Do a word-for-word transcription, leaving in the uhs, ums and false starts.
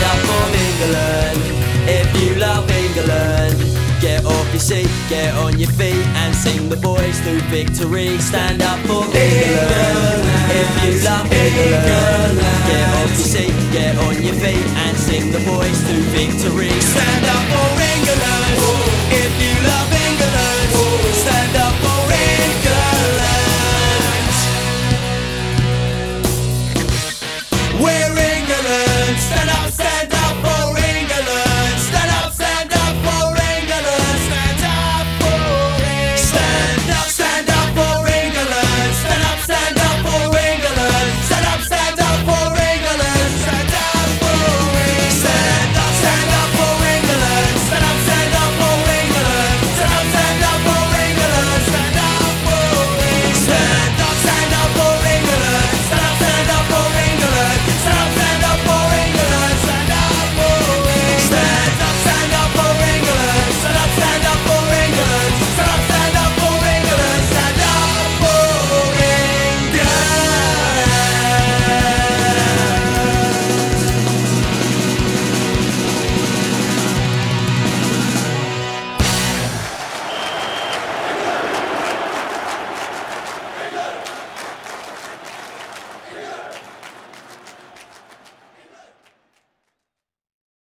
up for England. If you love England, get off your seat, get on your feet and sing the boys to victory. Stand up for England. If you love England, get off your seat, get on your feet and sing the boys to victory. Stand up for England.